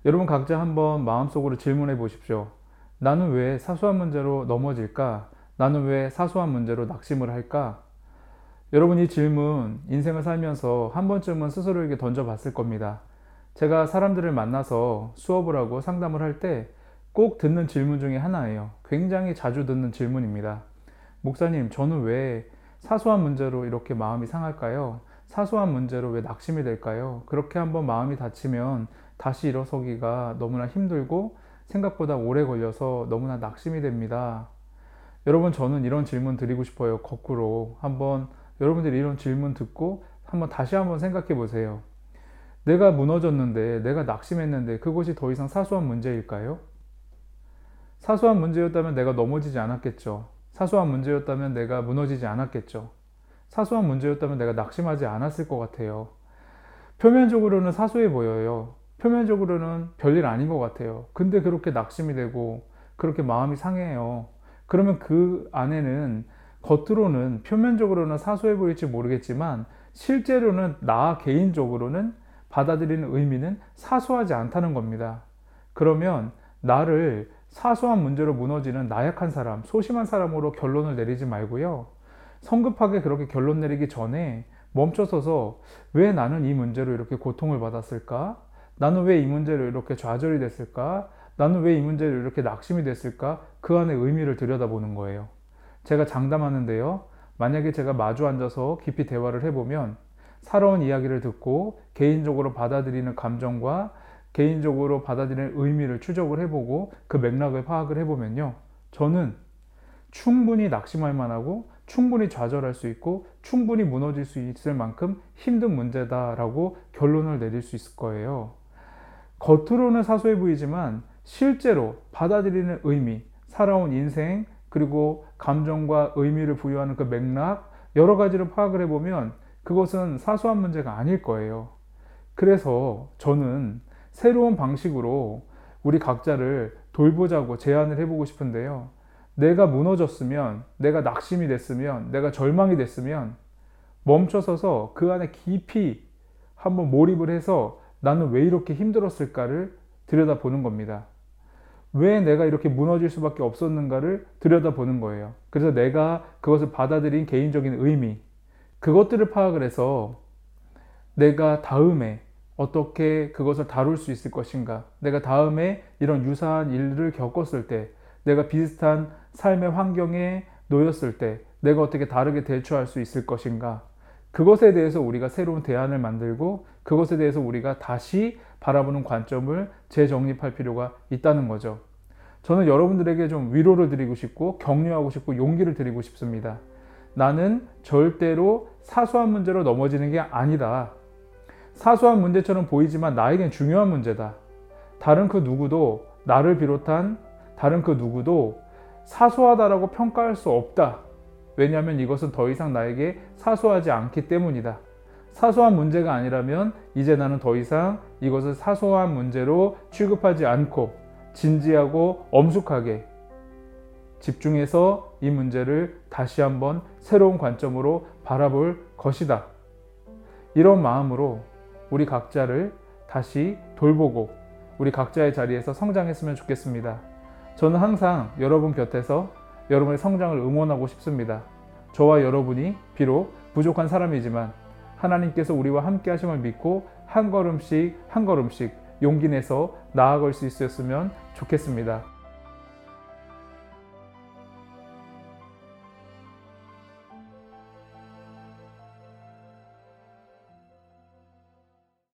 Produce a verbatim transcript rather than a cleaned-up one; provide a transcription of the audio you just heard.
여러분 각자 한번 마음속으로 질문해 보십시오. 나는 왜 사소한 문제로 넘어질까? 나는 왜 사소한 문제로 낙심을 할까? 여러분 이 질문 인생을 살면서 한 번쯤은 스스로에게 던져봤을 겁니다. 제가 사람들을 만나서 수업을 하고 상담을 할 때 꼭 듣는 질문 중에 하나예요. 굉장히 자주 듣는 질문입니다. 목사님, 저는 왜 사소한 문제로 이렇게 마음이 상할까요? 사소한 문제로 왜 낙심이 될까요? 그렇게 한번 마음이 다치면 다시 일어서기가 너무나 힘들고 생각보다 오래 걸려서 너무나 낙심이 됩니다. 여러분, 저는 이런 질문 드리고 싶어요. 거꾸로 한번 여러분들이 이런 질문 듣고 한번 다시 한번 생각해 보세요. 내가 무너졌는데, 내가 낙심했는데 그것이 더 이상 사소한 문제일까요? 사소한 문제였다면 내가 넘어지지 않았겠죠. 사소한 문제였다면 내가 무너지지 않았겠죠. 사소한 문제였다면 내가 낙심하지 않았을 것 같아요. 표면적으로는 사소해 보여요. 표면적으로는 별일 아닌 것 같아요. 근데 그렇게 낙심이 되고 그렇게 마음이 상해요. 그러면 그 안에는 겉으로는 표면적으로는 사소해 보일지 모르겠지만 실제로는 나 개인적으로는 받아들이는 의미는 사소하지 않다는 겁니다. 그러면 나를 사소한 문제로 무너지는 나약한 사람, 소심한 사람으로 결론을 내리지 말고요. 성급하게 그렇게 결론 내리기 전에 멈춰서서 왜 나는 이 문제로 이렇게 고통을 받았을까? 나는 왜 이 문제로 이렇게 좌절이 됐을까? 나는 왜 이 문제로 이렇게 낙심이 됐을까? 그 안에 의미를 들여다보는 거예요. 제가 장담하는데요. 만약에 제가 마주 앉아서 깊이 대화를 해보면 살아온 이야기를 듣고 개인적으로 받아들이는 감정과 개인적으로 받아들이는 의미를 추적을 해보고 그 맥락을 파악을 해보면요. 저는 충분히 낙심할 만하고 충분히 좌절할 수 있고 충분히 무너질 수 있을 만큼 힘든 문제다라고 결론을 내릴 수 있을 거예요. 겉으로는 사소해 보이지만 실제로 받아들이는 의미, 살아온 인생, 그리고 감정과 의미를 부여하는 그 맥락, 여러 가지를 파악을 해보면 그것은 사소한 문제가 아닐 거예요. 그래서 저는 새로운 방식으로 우리 각자를 돌보자고 제안을 해보고 싶은데요. 내가 무너졌으면, 내가 낙심이 됐으면, 내가 절망이 됐으면 멈춰서서 그 안에 깊이 한번 몰입을 해서 나는 왜 이렇게 힘들었을까를 들여다보는 겁니다. 왜 내가 이렇게 무너질 수밖에 없었는가를 들여다보는 거예요. 그래서 내가 그것을 받아들인 개인적인 의미, 그것들을 파악을 해서 내가 다음에 어떻게 그것을 다룰 수 있을 것인가, 내가 다음에 이런 유사한 일을 겪었을 때, 내가 비슷한 삶의 환경에 놓였을 때 내가 어떻게 다르게 대처할 수 있을 것인가, 그것에 대해서 우리가 새로운 대안을 만들고 그것에 대해서 우리가 다시 바라보는 관점을 재정립할 필요가 있다는 거죠. 저는 여러분들에게 좀 위로를 드리고 싶고 격려하고 싶고 용기를 드리고 싶습니다. 나는 절대로 사소한 문제로 넘어지는 게 아니다. 사소한 문제처럼 보이지만 나에겐 중요한 문제다. 다른 그 누구도, 나를 비롯한 다른 그 누구도 사소하다라고 평가할 수 없다. 왜냐하면 이것은 더 이상 나에게 사소하지 않기 때문이다. 사소한 문제가 아니라면 이제 나는 더 이상 이것을 사소한 문제로 취급하지 않고 진지하고 엄숙하게 집중해서 이 문제를 다시 한번 새로운 관점으로 바라볼 것이다. 이런 마음으로 우리 각자를 다시 돌보고 우리 각자의 자리에서 성장했으면 좋겠습니다. 저는 항상 여러분 곁에서 여러분의 성장을 응원하고 싶습니다. 저와 여러분이 비록 부족한 사람이지만 하나님께서 우리와 함께 하심을 믿고 한 걸음씩 한 걸음씩 용기 내서 나아갈 수 있었으면 좋겠습니다.